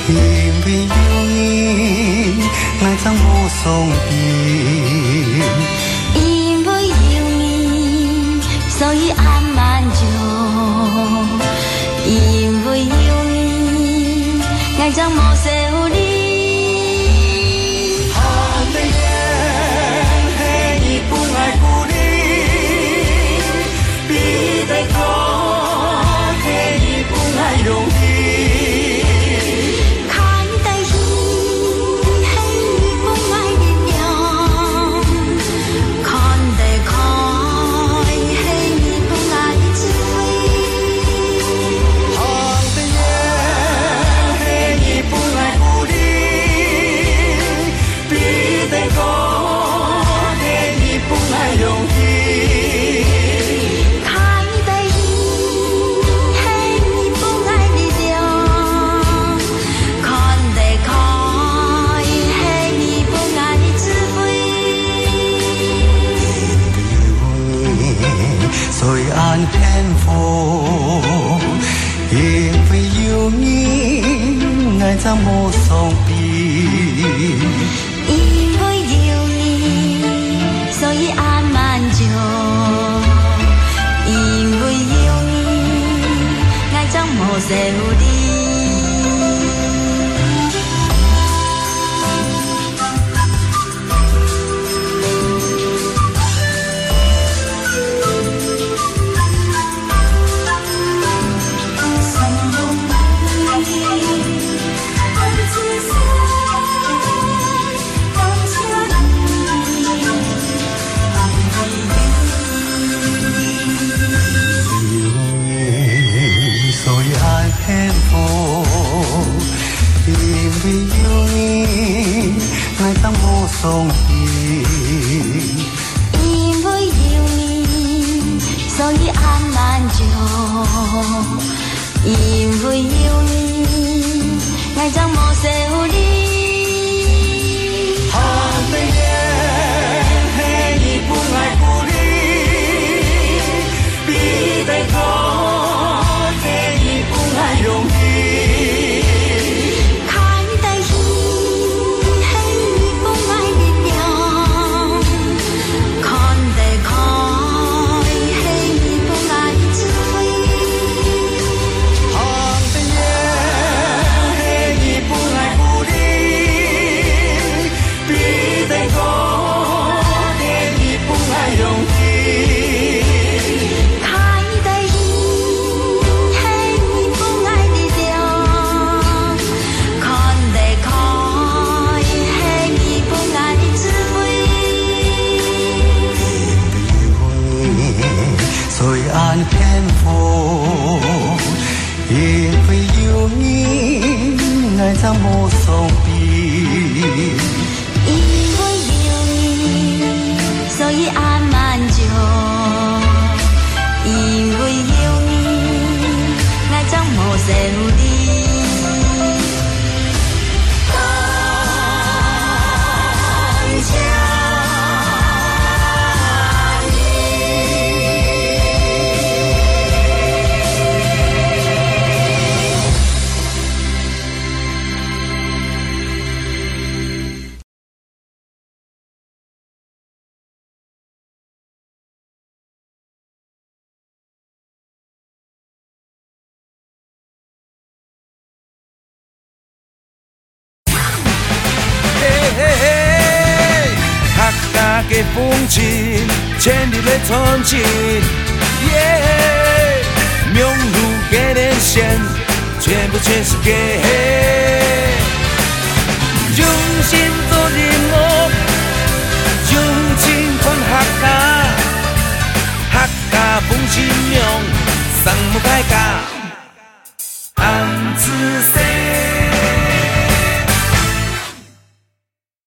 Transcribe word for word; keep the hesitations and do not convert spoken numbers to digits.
因为有你，爱将无伤悲。 因为有你，所以安满足。因为有你，爱将无少你。 看得见，嘿，你不爱故里，比得高，嘿，你不爱容易。虽然幸福，因为有你，爱将无伤悲。 因为有你，所以安满足。因为有你，爱将无少你。 幸福，因为有你，爱将无伤悲。 因为有你，所以安满足。因为有你，爱将无少你。 看得见，嘿，你不爱故里，比得高。容易看得见，嘿，你不爱力量；看得开，嘿，你不爱智慧； 看得见，嘿，你不爱鼓励；比得高，嘿，你不爱容易。虽然幸福，因为有你，爱将无伤悲。 因为有你，所以安满足。因为有你，爱将无少你。感谢。 的风情，千里的传情，耶！名路给连线，全部全是给。用心做人物，用情传客家，客家风情用，桑木开家，安子。